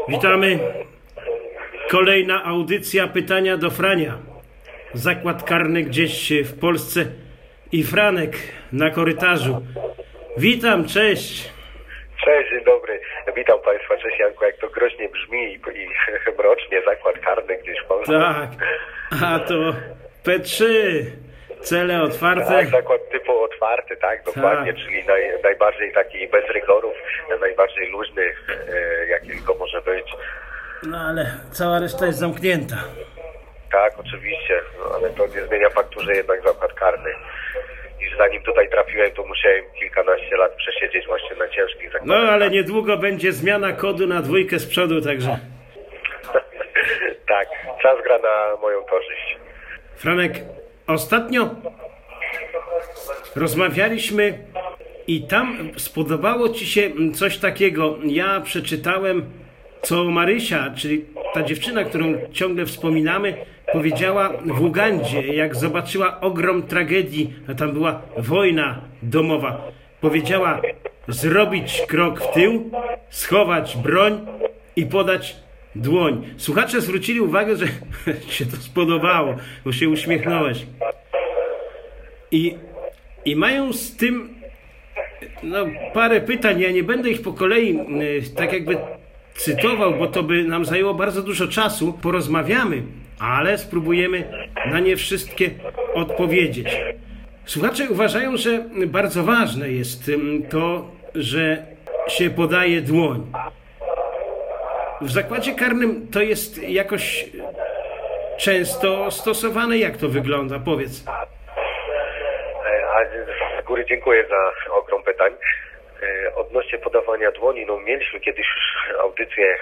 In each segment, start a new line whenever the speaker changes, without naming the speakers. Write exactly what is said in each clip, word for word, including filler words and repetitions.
Witamy. Kolejna audycja Pytania do Frania. Zakład karny gdzieś w Polsce i Franek na korytarzu. Witam, cześć.
Cześć, dzień dobry. Witam Państwa, cześć Janku, jak to groźnie brzmi i, i mrocznie, zakład karny gdzieś w Polsce.
Tak, a to P trzy, cele otwarte.
Tak, zakład typu otwarty, tak, dokładnie, tak. Czyli naj, najbardziej taki bez rygorów, najbardziej luźny, e, jaki tylko może być.
No ale cała reszta jest zamknięta.
Tak, oczywiście, no, ale to nie zmienia faktu, że jednak zakład karny. I zanim tutaj trafiłem, to musiałem kilkanaście lat przesiedzieć właśnie na ciężkich zakładach.
No ale niedługo będzie zmiana kodu na dwójkę z przodu, także...
Tak, czas gra na moją korzyść.
Franek, ostatnio rozmawialiśmy i tam spodobało Ci się coś takiego. Ja przeczytałem, co Marysia, czyli ta dziewczyna, którą ciągle wspominamy, powiedziała w Ugandzie, jak zobaczyła ogrom tragedii, a tam była wojna domowa. Powiedziała zrobić krok w tył, schować broń i podać dłoń. Słuchacze zwrócili uwagę, że się to spodobało, bo się uśmiechnąłeś. I, i mają z tym no, parę pytań. Ja nie będę ich po kolei tak jakby cytował, bo to by nam zajęło bardzo dużo czasu. Porozmawiamy, ale spróbujemy na nie wszystkie odpowiedzieć. Słuchacze uważają, że bardzo ważne jest to, że się podaje dłoń. W zakładzie karnym to jest jakoś często stosowane. Jak to wygląda? Powiedz.
A z góry dziękuję za ogrom pytań. Odnośnie podawania dłoni, no mieliśmy kiedyś już audycję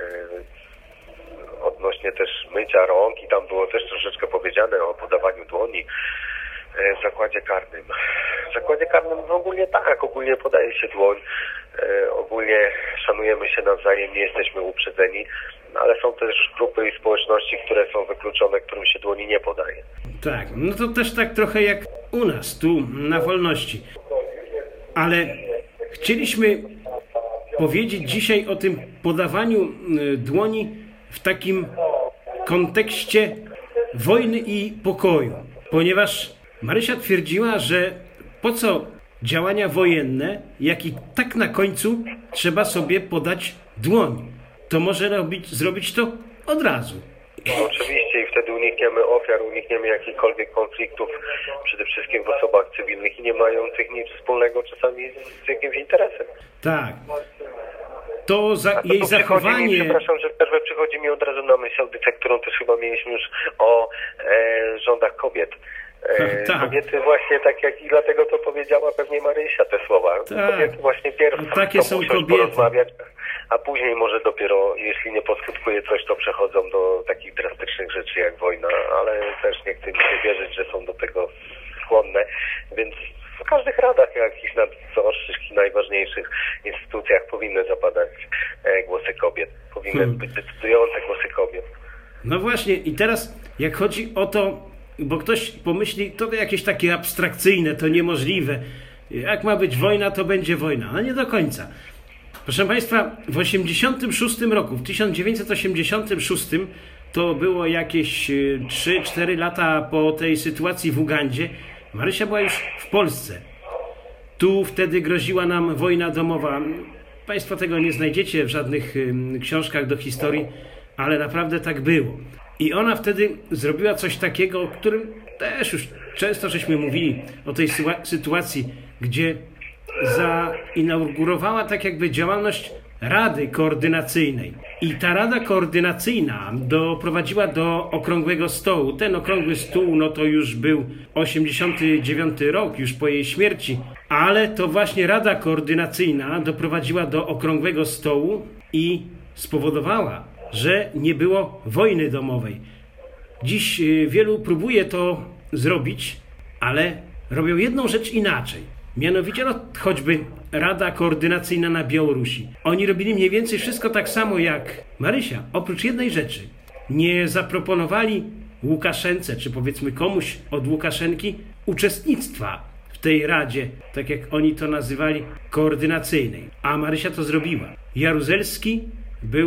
odnośnie też mycia rąk i tam było też troszeczkę powiedziane o podawaniu dłoni w zakładzie karnym. W zakładzie karnym no ogólnie tak, ogólnie podaje się dłoń, ogólnie szanujemy się nawzajem, nie jesteśmy uprzedzeni, ale są też grupy i społeczności, które są wykluczone, którym się dłoni nie podaje.
Tak, no to też tak trochę jak u nas, tu na wolności. Ale chcieliśmy powiedzieć dzisiaj o tym podawaniu dłoni w takim kontekście wojny i pokoju. Ponieważ Marysia twierdziła, że po co działania wojenne, jak i tak na końcu trzeba sobie podać dłoń. To może robić, zrobić to od razu.
No, oczywiście i wtedy unikniemy ofiar, unikniemy jakichkolwiek konfliktów, przede wszystkim w osobach cywilnych i nie mających nic wspólnego czasami z jakimś interesem.
Tak. To za,
to
jej zachowanie...
Mi, przepraszam, że przerwę, przychodzi mi od razu na myśl audycja, którą też chyba mieliśmy już o e, rządach kobiet. E,
tak.
Kobiety właśnie tak jak i dlatego to powiedziała pewnie Marysia te słowa.
Tak.
Kobiety właśnie pierwsze
no, takie są kobiety.
Porozmawiać, a później może dopiero, jeśli nie poskutkuje coś, to przechodzą do takich drastycznych rzeczy jak wojna, ale też nie chcę mi się wierzyć, że są do tego skłonne, więc w każdych radach jakichś nadzorczych i najważniejszych instytucjach powinny zapadać e, głosy kobiet. Powinny hmm. być decydujące głosy kobiet.
No właśnie i teraz jak chodzi o to, bo ktoś pomyśli, to jakieś takie abstrakcyjne, to niemożliwe. Jak ma być wojna, to będzie wojna. No nie do końca. Proszę Państwa, w osiemdziesiątym szóstym roku, w tysiąc dziewięćset osiemdziesiątym szóstym, to było jakieś trzy cztery lata po tej sytuacji w Ugandzie, Marysia była już w Polsce. Tu wtedy groziła nam wojna domowa. Państwo tego nie znajdziecie w żadnych książkach do historii, ale naprawdę tak było. I ona wtedy zrobiła coś takiego, o którym też już często żeśmy mówili, o tej sytuacji, gdzie zainaugurowała tak jakby działalność Rady Koordynacyjnej. I ta Rada Koordynacyjna doprowadziła do Okrągłego Stołu. Ten Okrągły Stół, no to już był osiemdziesiąty dziewiąty rok, już po jej śmierci. Ale to właśnie Rada Koordynacyjna doprowadziła do Okrągłego Stołu i spowodowała, że nie było wojny domowej. Dziś wielu próbuje to zrobić, ale robią jedną rzecz inaczej. Mianowicie no, choćby Rada Koordynacyjna na Białorusi. Oni robili mniej więcej wszystko tak samo jak Marysia, oprócz jednej rzeczy. Nie zaproponowali Łukaszence, czy powiedzmy komuś od Łukaszenki, uczestnictwa w tej Radzie, tak jak oni to nazywali, koordynacyjnej. A Marysia to zrobiła. Jaruzelski był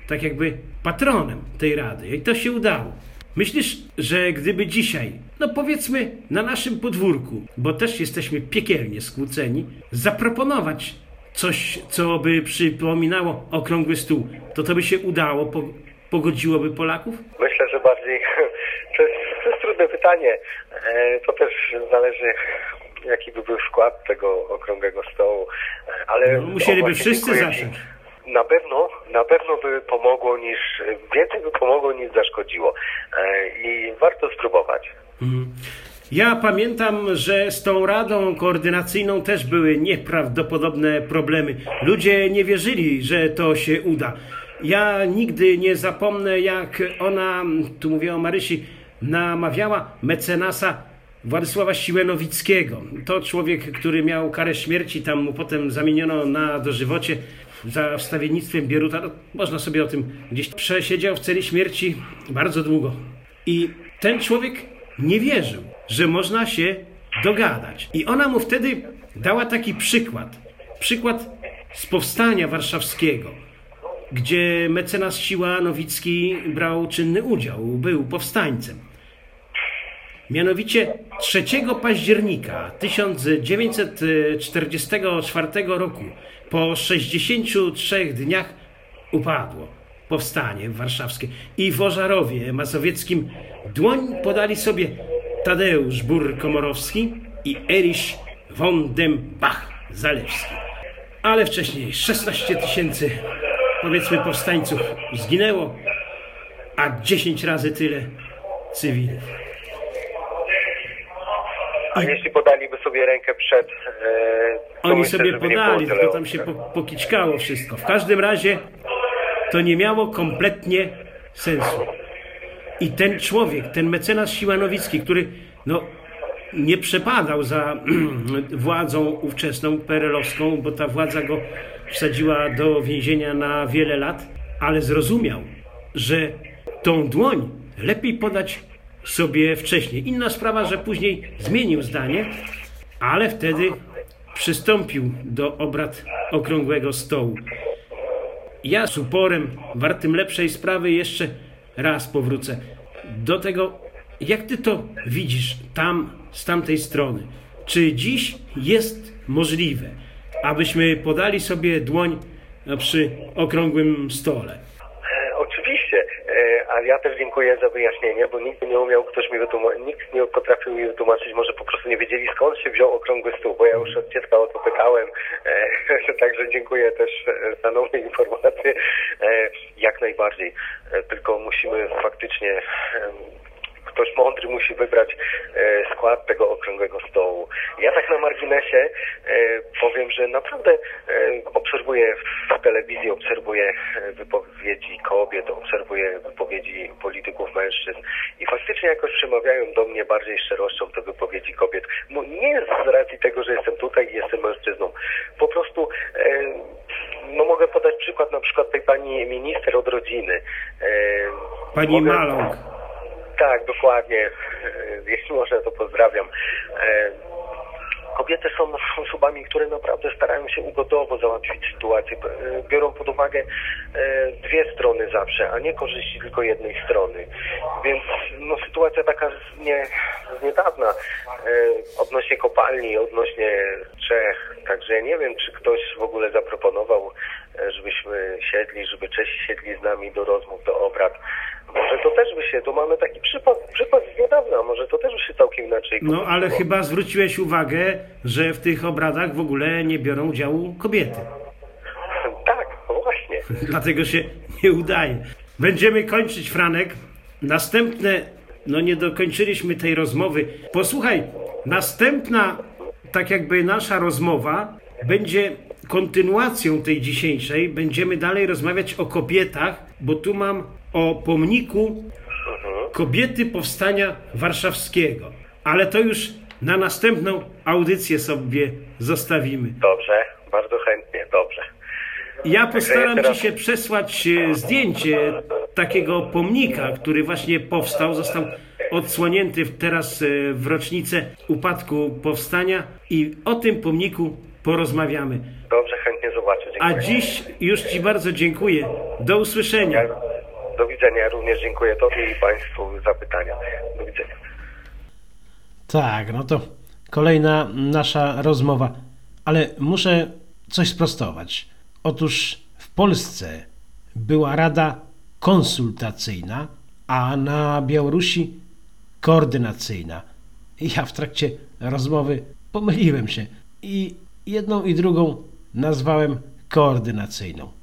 tak jakby patronem tej rady. I to się udało. Myślisz, że gdyby dzisiaj, no powiedzmy na naszym podwórku, bo też jesteśmy piekielnie skłóceni, zaproponować coś, co by przypominało okrągły stół, to to by się udało, po, pogodziłoby Polaków?
Myślę, że bardziej. To jest, to jest trudne pytanie. To też zależy, jaki by był skład tego okrągłego stołu. Ale
no, musieliby wszyscy zacząć.
Na pewno, na pewno by pomogło niż, więcej by pomogło niż zaszkodziło. I warto spróbować.
Mhm. Ja pamiętam, że z tą Radą Koordynacyjną też były nieprawdopodobne problemy. Ludzie nie wierzyli, że to się uda. Ja nigdy nie zapomnę, jak ona, tu mówię o Marysi, namawiała mecenasa Władysława Siłę-Nowickiego. To człowiek, który miał karę śmierci, tam mu potem zamieniono na dożywocie za wstawiennictwem Bieruta. No, można sobie o tym gdzieś przesiedział w celi śmierci bardzo długo. I ten człowiek nie wierzył, że można się dogadać. I ona mu wtedy dała taki przykład. Przykład z powstania warszawskiego, gdzie mecenas Siła-Nowicki brał czynny udział, był powstańcem. Mianowicie trzeciego października tysiąc dziewięćset czterdziestego czwartego roku, po sześćdziesięciu trzech dniach, upadło powstanie warszawskie. I w Ożarowie Mazowieckim dłoń podali sobie Tadeusz Bur-Komorowski i Erich von dem Bach-Zalewski. Ale wcześniej szesnaście tysięcy, powiedzmy, powstańców zginęło, a dziesięć razy tyle cywilów.
A jeśli podaliby sobie rękę przed... E,
Oni
myślę,
sobie podali, tylko tam się
tak.
po, pokiczkało wszystko. W każdym razie to nie miało kompletnie sensu. I ten człowiek, ten mecenas Siła-Nowicki, który no, nie przepadał za władzą ówczesną, perelowską, bo ta władza go wsadziła do więzienia na wiele lat, ale zrozumiał, że tą dłoń lepiej podać sobie wcześniej. Inna sprawa, że później zmienił zdanie, ale wtedy przystąpił do obrad okrągłego stołu. Ja z uporem, wartym lepszej sprawy, jeszcze raz powrócę do tego, jak ty to widzisz tam, z tamtej strony. Czy dziś jest możliwe, abyśmy podali sobie dłoń przy okrągłym stole?
Oczywiście, a ja też dziękuję za wyjaśnienie, bo nikt nie umiał, ktoś mi wytłumaczyć, nikt nie potrafił mi wytłumaczyć, może po prostu nie wiedzieli, skąd się wziął okrągły stół, bo ja już od dziecka o to pytałem, także dziękuję też za nowe informacje, jak najbardziej, tylko musimy faktycznie, ktoś mądry musi wybrać skład tego okrągłego stołu. Ja tak na marginesie powiem, że naprawdę obserwuję w telewizji, obserwuję wypowiedzi kobiet, obserwuję wypowiedzi polityków mężczyzn i faktycznie jakoś przemawiają do mnie bardziej szczerością te wypowiedzi kobiet. No nie jest z racji tego, że jestem tutaj i jestem mężczyzną. Po prostu no mogę podać przykład na przykład tej pani minister od rodziny.
Pani
mogę...
Maląg.
Tak, dokładnie. Jeśli można, to pozdrawiam. Kobiety są osobami, które naprawdę starają się ugodowo załatwić sytuację. Biorą pod uwagę dwie strony zawsze, a nie korzyści tylko jednej strony. Więc no, sytuacja taka z, nie, z niedawna odnośnie kopalni, odnośnie Czech. Także ja nie wiem, czy ktoś w ogóle zaproponował, żebyśmy siedli, żeby Czesi siedli z nami do rozmów, do obrad. Może to też by się, to mamy taki przypad, przypad z niedawna, może to też by się całkiem inaczej...
No ale chyba zwróciłeś uwagę, że w tych obradach w ogóle nie biorą udziału kobiety.
Tak, no właśnie.
Dlatego się nie udaje. Będziemy kończyć, Franek. Następne, no nie dokończyliśmy tej rozmowy. Posłuchaj, następna, tak jakby nasza rozmowa będzie kontynuacją tej dzisiejszej. Będziemy dalej rozmawiać o kobietach, bo tu mam o pomniku Kobiety Powstania Warszawskiego. Ale to już na następną audycję sobie zostawimy.
Dobrze, bardzo chętnie, dobrze.
Ja postaram Ci się przesłać zdjęcie takiego pomnika, który właśnie powstał, został odsłonięty teraz w rocznicę upadku powstania i o tym pomniku porozmawiamy.
Dobrze, chętnie zobaczę. Dziękuję.
A dziś już Ci bardzo dziękuję. Do usłyszenia.
Ja, do widzenia. Również dziękuję Tobie i Państwu za pytania. Do widzenia.
Tak, no to kolejna nasza rozmowa. Ale muszę coś sprostować. Otóż w Polsce była Rada Konsultacyjna, a na Białorusi koordynacyjna. I ja w trakcie rozmowy pomyliłem się i jedną i drugą nazwałem koordynacyjną.